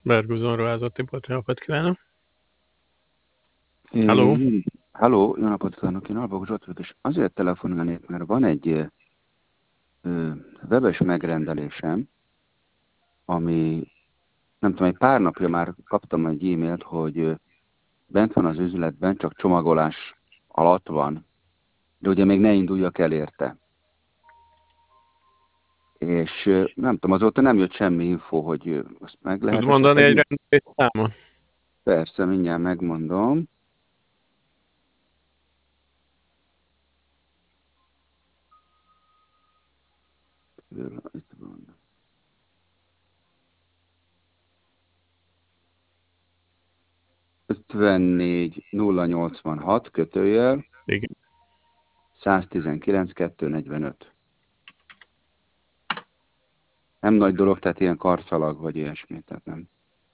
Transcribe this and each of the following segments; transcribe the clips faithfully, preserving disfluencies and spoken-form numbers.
Berguzon ruházott Tibor, jó napot kívánok! Halló! É, Halló, jó napot kívánok, én Albok Zsolt vagyok, és azért telefonálnék, mert van egy ö, webes megrendelésem, ami, nem tudom, egy pár napja már kaptam egy e-mailt, hogy ö, bent van az üzletben, csak csomagolás alatt van, de ugye még ne induljak el érte. És ö, nem tudom, azóta nem jött semmi info, hogy ö, azt meg Tud lehet mondani esetleg egy így? rendelés számot? Persze, mindjárt megmondom. Itt van. ötvennégy nulla nyolcvanhat kötőjel Igen. száztizenkilenc kettőszáznegyvenöt. Nem nagy dolog, tehát ilyen karcalag vagy ilyesmi, tehát nem.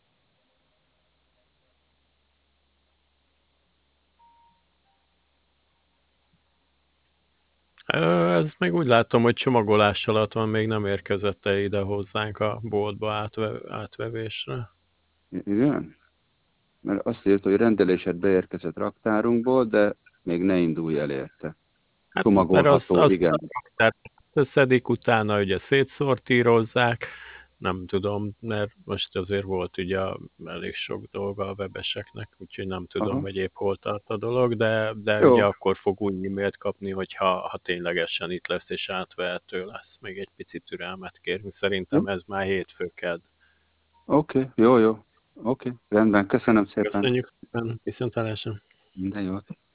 Ö, Ez még úgy látom, hogy csomagolás alatt van, még nem érkezett el ide hozzánk a boltba átve, átvevésre. I- Igen? Mert azt írta, hogy rendelésed beérkezett raktárunkból, de még ne indulj el érte. Hát mert az, Csomagolható, az igen. összeszedik, utána ugye szétszortírozzák, nem tudom, mert most azért volt ugye elég sok dolga a webeseknek, úgyhogy nem tudom, Aha. hogy épp hol tart a dolog, de, de ugye Jó, akkor fog új e-mailt kapni, hogyha ha ténylegesen itt lesz és átvehető lesz. Még egy picit türelmet kérünk, jó. szerintem ez már hétfő kedd. Oké, jó, jó. Oké, rendben, köszönöm szépen. Köszönjük szépen, viszontlátásra! Minden jót.